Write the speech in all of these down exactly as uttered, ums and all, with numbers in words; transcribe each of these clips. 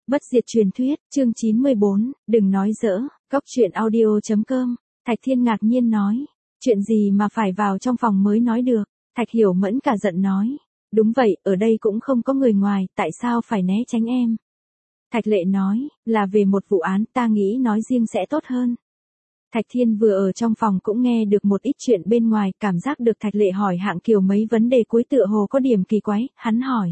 Bất diệt truyền thuyết, chương chín mươi bốn, đừng nói giỡn, góc truyện audio chấm com. Thạch Thiên ngạc nhiên nói, chuyện gì mà phải vào trong phòng mới nói được? Thạch Hiểu Mẫn cả giận nói, đúng vậy, ở đây cũng không có người ngoài, tại sao phải né tránh em? Thạch Lệ nói, là về một vụ án, ta nghĩ nói riêng sẽ tốt hơn. Thạch Thiên vừa ở trong phòng cũng nghe được một ít chuyện bên ngoài, cảm giác được Thạch Lệ hỏi Hạng Kiều mấy vấn đề cuối tựa hồ có điểm kỳ quái, hắn hỏi.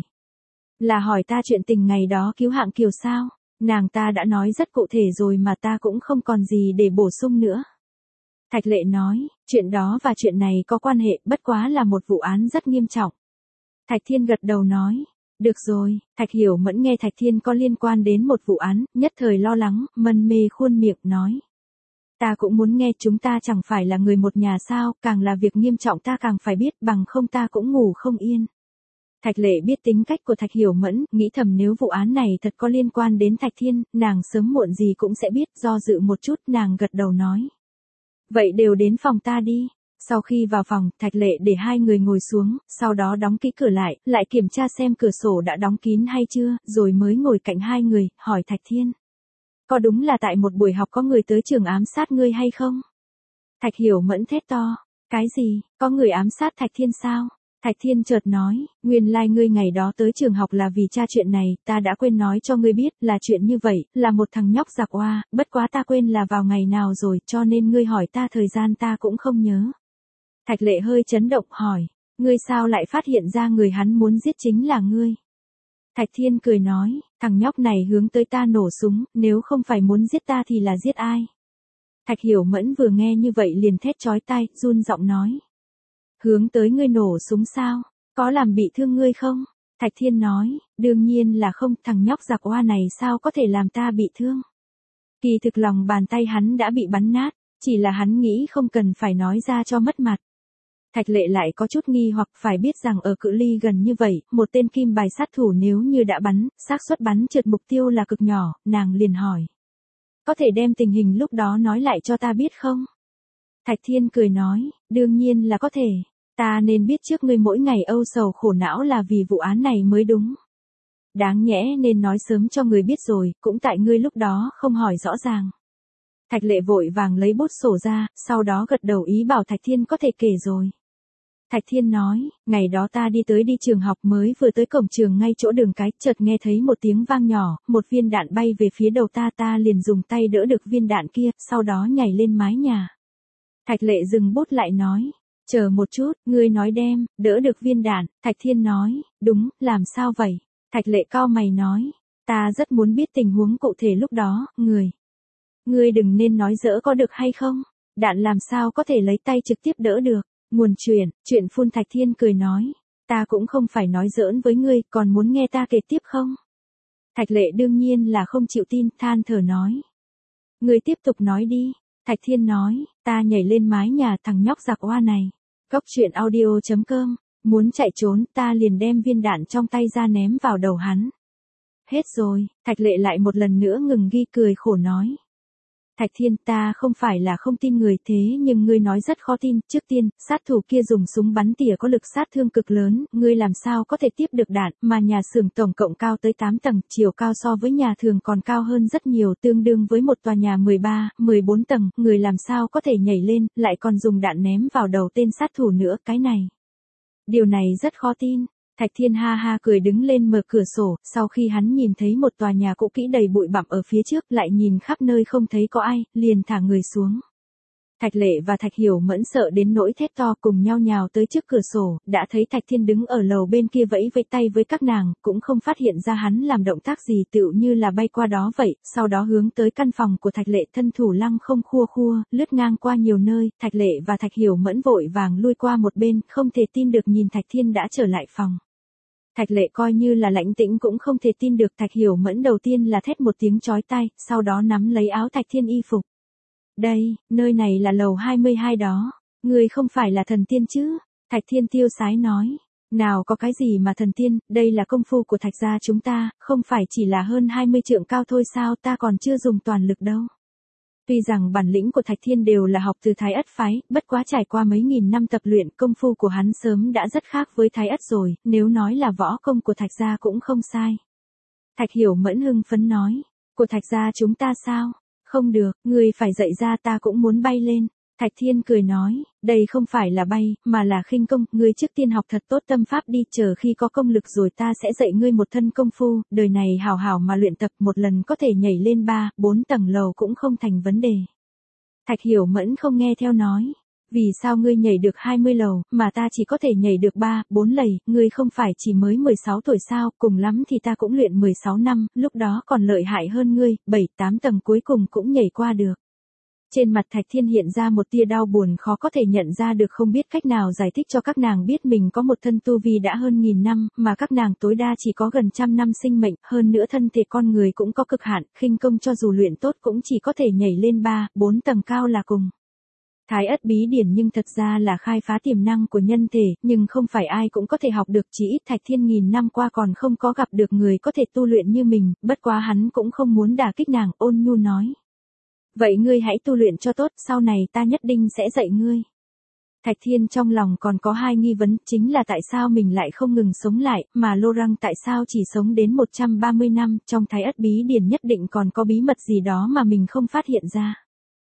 Là hỏi ta chuyện tình ngày đó cứu Hạng Kiều sao? Nàng ta đã nói rất cụ thể rồi mà ta cũng không còn gì để bổ sung nữa. Thạch Lệ nói, chuyện đó và chuyện này có quan hệ, bất quá là một vụ án rất nghiêm trọng. Thạch Thiên gật đầu nói, được rồi. Thạch Hiểu Mẫn nghe Thạch Thiên có liên quan đến một vụ án, nhất thời lo lắng, mân mê khuôn miệng nói. Ta cũng muốn nghe, chúng ta chẳng phải là người một nhà sao, càng là việc nghiêm trọng ta càng phải biết, bằng không ta cũng ngủ không yên. Thạch Lệ biết tính cách của Thạch Hiểu Mẫn, nghĩ thầm nếu vụ án này thật có liên quan đến Thạch Thiên, nàng sớm muộn gì cũng sẽ biết, do dự một chút, nàng gật đầu nói. Vậy đều đến phòng ta đi. Sau khi vào phòng, Thạch Lệ để hai người ngồi xuống, sau đó đóng kỹ cửa lại, lại kiểm tra xem cửa sổ đã đóng kín hay chưa, rồi mới ngồi cạnh hai người, hỏi Thạch Thiên. Có đúng là tại một buổi học có người tới trường ám sát ngươi hay không? Thạch Hiểu Mẫn thét to. Cái gì, có người ám sát Thạch Thiên sao? Thạch Thiên chợt nói, nguyên lai like ngươi ngày đó tới trường học là vì tra chuyện này, ta đã quên nói cho ngươi biết, là chuyện như vậy, là một thằng nhóc giặc oa, bất quá ta quên là vào ngày nào rồi, cho nên ngươi hỏi ta thời gian ta cũng không nhớ. Thạch Lệ hơi chấn động hỏi, ngươi sao lại phát hiện ra người hắn muốn giết chính là ngươi? Thạch Thiên cười nói, thằng nhóc này hướng tới ta nổ súng, nếu không phải muốn giết ta thì là giết ai? Thạch Hiểu Mẫn vừa nghe như vậy liền thét chói tai, run giọng nói. Hướng tới ngươi nổ súng sao? Có làm bị thương ngươi không? Thạch Thiên nói, đương nhiên là không, thằng nhóc giặc oa này sao có thể làm ta bị thương? Kỳ thực lòng bàn tay hắn đã bị bắn nát, chỉ là hắn nghĩ không cần phải nói ra cho mất mặt. Thạch Lệ lại có chút nghi hoặc phải biết rằng ở cự ly gần như vậy, một tên kim bài sát thủ nếu như đã bắn, xác suất bắn trượt mục tiêu là cực nhỏ, nàng liền hỏi. Có thể đem tình hình lúc đó nói lại cho ta biết không? Thạch Thiên cười nói, đương nhiên là có thể, ta nên biết trước ngươi mỗi ngày âu sầu khổ não là vì vụ án này mới đúng. Đáng nhẽ nên nói sớm cho người biết rồi, cũng tại ngươi lúc đó không hỏi rõ ràng. Thạch Lệ vội vàng lấy bút sổ ra, sau đó gật đầu ý bảo Thạch Thiên có thể kể rồi. Thạch Thiên nói, ngày đó ta đi tới đi trường học mới vừa tới cổng trường ngay chỗ đường cái, chợt nghe thấy một tiếng vang nhỏ, một viên đạn bay về phía đầu ta ta liền dùng tay đỡ được viên đạn kia, sau đó nhảy lên mái nhà. Thạch Lệ dừng bút lại nói, chờ một chút, ngươi nói đem, đỡ được viên đạn, Thạch Thiên nói, đúng, làm sao vậy? Thạch Lệ cau mày nói, ta rất muốn biết tình huống cụ thể lúc đó, người. Ngươi đừng nên nói dỡ có được hay không? Đạn làm sao có thể lấy tay trực tiếp đỡ được? Nguồn chuyện, chuyện phun. Thạch Thiên cười nói, ta cũng không phải nói giỡn với ngươi, còn muốn nghe ta kể tiếp không? Thạch Lệ đương nhiên là không chịu tin, than thở nói. Ngươi tiếp tục nói đi. Thạch Thiên nói, ta nhảy lên mái nhà thằng nhóc giặc oa này. Góc truyện audio chấm com, muốn chạy trốn, ta liền đem viên đạn trong tay ra ném vào đầu hắn. Hết rồi. Thạch Lệ lại một lần nữa ngừng ghi cười khổ nói. Thạch Thiên, ta không phải là không tin người thế nhưng ngươi nói rất khó tin, trước tiên, sát thủ kia dùng súng bắn tỉa có lực sát thương cực lớn, ngươi làm sao có thể tiếp được đạn, mà nhà xưởng tổng cộng cao tới tám tầng, chiều cao so với nhà thường còn cao hơn rất nhiều, tương đương với một tòa nhà mười ba, mười bốn tầng, người làm sao có thể nhảy lên, lại còn dùng đạn ném vào đầu tên sát thủ nữa, cái này. Điều này rất khó tin. Thạch Thiên ha ha cười đứng lên mở cửa sổ, sau khi hắn nhìn thấy một tòa nhà cũ kỹ đầy bụi bặm ở phía trước, lại nhìn khắp nơi không thấy có ai, liền thả người xuống. Thạch Lệ và Thạch Hiểu Mẫn sợ đến nỗi thét to cùng nhau nhào tới trước cửa sổ, đã thấy Thạch Thiên đứng ở lầu bên kia vẫy vẫy tay với các nàng, cũng không phát hiện ra hắn làm động tác gì tựu như là bay qua đó vậy, sau đó hướng tới căn phòng của Thạch Lệ thân thủ lăng không khua khua, lướt ngang qua nhiều nơi, Thạch Lệ và Thạch Hiểu Mẫn vội vàng lui qua một bên, không thể tin được nhìn Thạch Thiên đã trở lại phòng. Thạch Lệ coi như là lãnh tĩnh cũng không thể tin được, Thạch Hiểu Mẫn đầu tiên là thét một tiếng chói tai, sau đó nắm lấy áo Thạch Thiên y phục. Đây, nơi này là lầu hai mươi hai đó, ngươi không phải là thần tiên chứ? Thạch Thiên tiêu sái nói, nào có cái gì mà thần tiên, đây là công phu của Thạch gia chúng ta, không phải chỉ là hơn hai mươi trượng cao thôi sao, ta còn chưa dùng toàn lực đâu. Tuy rằng bản lĩnh của Thạch Thiên đều là học từ Thái Ất phái, bất quá trải qua mấy nghìn năm tập luyện, công phu của hắn sớm đã rất khác với Thái Ất rồi, nếu nói là võ công của Thạch gia cũng không sai. Thạch Hiểu Mẫn hưng phấn nói. Của Thạch gia chúng ta sao? Không được, ngươi phải dạy ra ta cũng muốn bay lên. Thạch Thiên cười nói, đây không phải là bay, mà là khinh công, ngươi trước tiên học thật tốt tâm pháp đi, chờ khi có công lực rồi ta sẽ dạy ngươi một thân công phu, đời này hào hào mà luyện tập một lần có thể nhảy lên ba, bốn tầng lầu cũng không thành vấn đề. Thạch Hiểu Mẫn không nghe theo nói, vì sao ngươi nhảy được hai mươi lầu, mà ta chỉ có thể nhảy được ba, bốn lầy, ngươi không phải chỉ mới mười sáu tuổi sao, cùng lắm thì ta cũng luyện mười sáu năm, lúc đó còn lợi hại hơn ngươi, bảy, tám tầng cuối cùng cũng nhảy qua được. Trên mặt Thạch Thiên hiện ra một tia đau buồn khó có thể nhận ra được, không biết cách nào giải thích cho các nàng biết mình có một thân tu vi đã hơn nghìn năm, mà các nàng tối đa chỉ có gần trăm năm sinh mệnh, hơn nữa thân thể con người cũng có cực hạn, khinh công cho dù luyện tốt cũng chỉ có thể nhảy lên ba, bốn tầng cao là cùng. Thái ất bí điển nhưng thật ra là khai phá tiềm năng của nhân thể, nhưng không phải ai cũng có thể học được, chỉ ít Thạch Thiên nghìn năm qua còn không có gặp được người có thể tu luyện như mình, bất quá hắn cũng không muốn đả kích nàng, ôn nhu nói. Vậy ngươi hãy tu luyện cho tốt, sau này ta nhất định sẽ dạy ngươi. Thạch Thiên trong lòng còn có hai nghi vấn, chính là tại sao mình lại không ngừng sống lại, mà Lô Răng tại sao chỉ sống đến một trăm ba mươi năm, trong Thái ất bí điển nhất định còn có bí mật gì đó mà mình không phát hiện ra.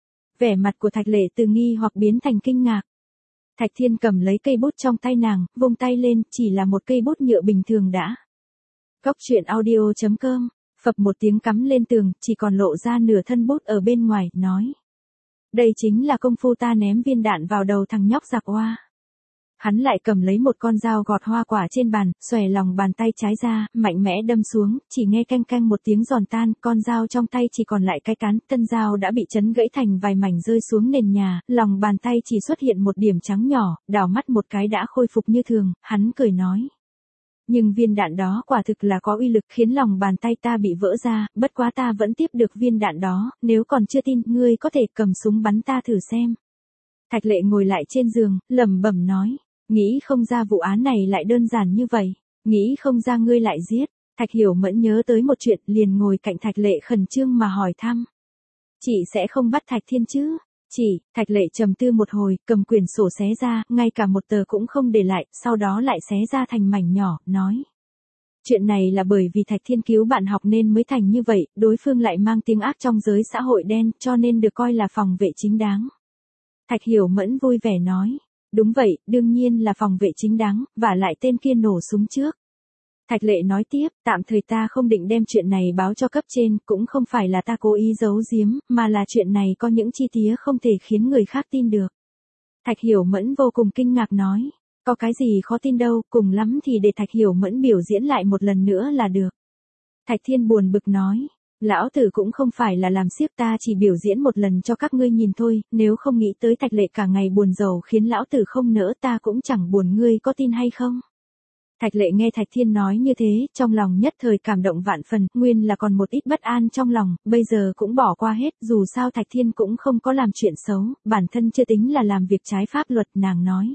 Vẻ mặt của Thạch Lệ từ nghi hoặc biến thành kinh ngạc. Thạch Thiên cầm lấy cây bút trong tay nàng, vung tay lên, chỉ là một cây bút nhựa bình thường đã. Cóc truyện audio chấm com, phập một tiếng cắm lên tường, chỉ còn lộ ra nửa thân bút ở bên ngoài, nói. Đây chính là công phu ta ném viên đạn vào đầu thằng nhóc giặc oa. Hắn lại cầm lấy một con dao gọt hoa quả trên bàn, xòe lòng bàn tay trái ra, mạnh mẽ đâm xuống, chỉ nghe canh canh một tiếng giòn tan, con dao trong tay chỉ còn lại cái cán, tân dao đã bị chấn gãy thành vài mảnh rơi xuống nền nhà, lòng bàn tay chỉ xuất hiện một điểm trắng nhỏ, đảo mắt một cái đã khôi phục như thường, hắn cười nói. Nhưng viên đạn đó quả thực là có uy lực khiến lòng bàn tay ta bị vỡ ra, bất quá ta vẫn tiếp được viên đạn đó, nếu còn chưa tin, ngươi có thể cầm súng bắn ta thử xem. Thạch Lệ ngồi lại trên giường, lẩm bẩm nói. Nghĩ không ra vụ án này lại đơn giản như vậy, nghĩ không ra ngươi lại giết. Thạch Hiểu Mẫn nhớ tới một chuyện, liền ngồi cạnh Thạch Lệ khẩn trương mà hỏi thăm. Chị sẽ không bắt Thạch Thiên chứ? Chị, Thạch Lệ trầm tư một hồi, cầm quyển sổ xé ra, ngay cả một tờ cũng không để lại, sau đó lại xé ra thành mảnh nhỏ, nói. Chuyện này là bởi vì Thạch Thiên cứu bạn học nên mới thành như vậy, đối phương lại mang tiếng ác trong giới xã hội đen, cho nên được coi là phòng vệ chính đáng. Thạch Hiểu Mẫn vui vẻ nói. Đúng vậy, đương nhiên là phòng vệ chính đáng, và lại tên kia nổ súng trước. Thạch Lệ nói tiếp, tạm thời ta không định đem chuyện này báo cho cấp trên, cũng không phải là ta cố ý giấu giếm, mà là chuyện này có những chi tiết không thể khiến người khác tin được. Thạch Hiểu Mẫn vô cùng kinh ngạc nói, có cái gì khó tin đâu, cùng lắm thì để Thạch Hiểu Mẫn biểu diễn lại một lần nữa là được. Thạch Thiên buồn bực nói. Lão tử cũng không phải là làm xiếc, ta chỉ biểu diễn một lần cho các ngươi nhìn thôi, nếu không nghĩ tới Thạch Lệ cả ngày buồn rầu khiến lão tử không nỡ, ta cũng chẳng buồn, ngươi có tin hay không? Thạch Lệ nghe Thạch Thiên nói như thế, trong lòng nhất thời cảm động vạn phần, nguyên là còn một ít bất an trong lòng, bây giờ cũng bỏ qua hết, dù sao Thạch Thiên cũng không có làm chuyện xấu, bản thân chưa tính là làm việc trái pháp luật, nàng nói.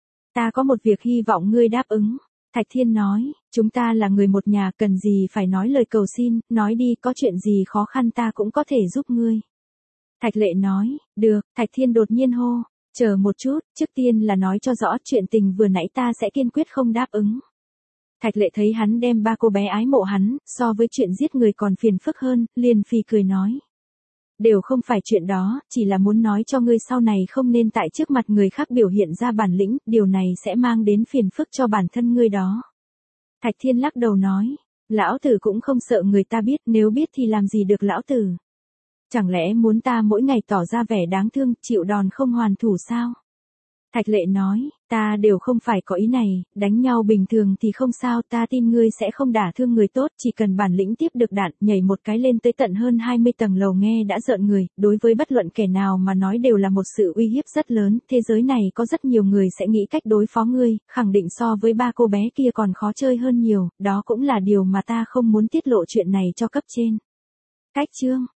Ta có một việc hy vọng ngươi đáp ứng. Thạch Thiên nói, chúng ta là người một nhà, cần gì phải nói lời cầu xin, nói đi, có chuyện gì khó khăn ta cũng có thể giúp ngươi. Thạch Lệ nói, được. Thạch Thiên đột nhiên hô, chờ một chút, trước tiên là nói cho rõ chuyện tình vừa nãy ta sẽ kiên quyết không đáp ứng. Thạch Lệ thấy hắn đem ba cô bé ái mộ hắn, so với chuyện giết người còn phiền phức hơn, liền phì cười nói. Đều không phải chuyện đó, chỉ là muốn nói cho ngươi sau này không nên tại trước mặt người khác biểu hiện ra bản lĩnh, điều này sẽ mang đến phiền phức cho bản thân ngươi đó. Thạch Thiên lắc đầu nói, lão tử cũng không sợ người ta biết, nếu biết thì làm gì được lão tử. Chẳng lẽ muốn ta mỗi ngày tỏ ra vẻ đáng thương, chịu đòn không hoàn thủ sao? Thạch Lệ nói, ta đều không phải có ý này, đánh nhau bình thường thì không sao, ta tin ngươi sẽ không đả thương người tốt, chỉ cần bản lĩnh tiếp được đạn, nhảy một cái lên tới tận hơn hai mươi tầng lầu nghe đã rợn người, đối với bất luận kẻ nào mà nói đều là một sự uy hiếp rất lớn, thế giới này có rất nhiều người sẽ nghĩ cách đối phó ngươi, khẳng định so với ba cô bé kia còn khó chơi hơn nhiều, đó cũng là điều mà ta không muốn tiết lộ chuyện này cho cấp trên. Cách chương